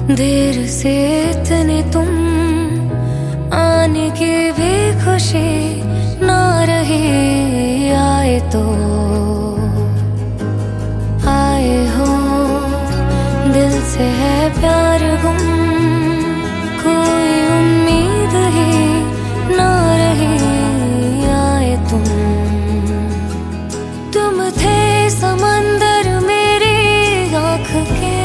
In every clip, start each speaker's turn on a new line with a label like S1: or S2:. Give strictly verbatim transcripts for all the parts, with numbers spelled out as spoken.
S1: देर से इतने तुम आने की भी खुशी ना रही। आए तो आए हो, दिल से है प्यार गुम, कोई उम्मीद ही ना रही। आए तुम तुम थे समंदर मेरी आँख के,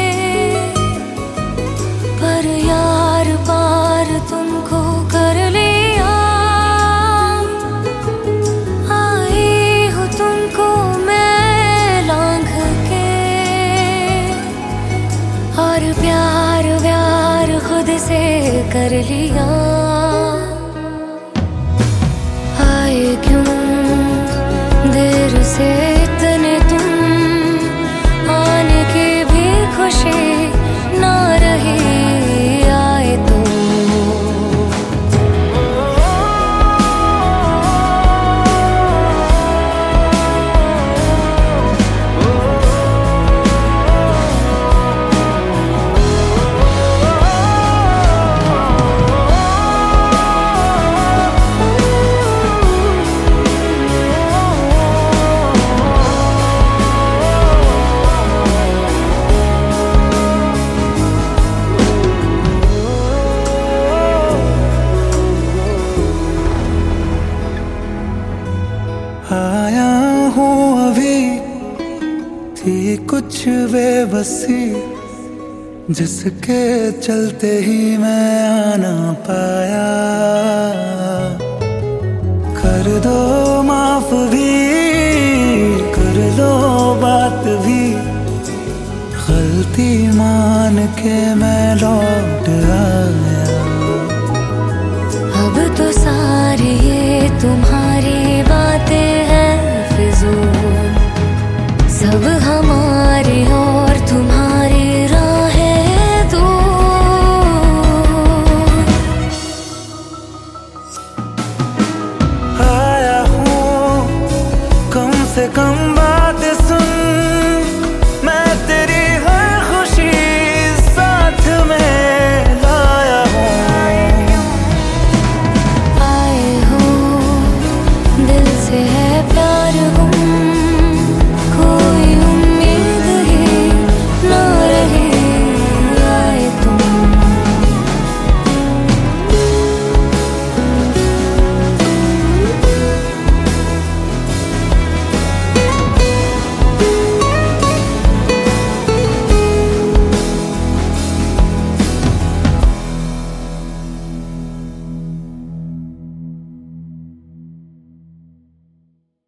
S1: पर यार पार तुमको कर लिया। आई हूँ तुमको मैं लांघ के, और प्यार व्यार खुद से कर लिया। आए क्यों देर से इतने तुम, आने की भी खुशी ना रही। आए तो
S2: आया हूँ अभी, थी कुछ बेबसी जिसके चलते ही मैं आ ना पाया। कर दो माफ भी, कर लो बात भी, गलती मान के मैं लौट आया।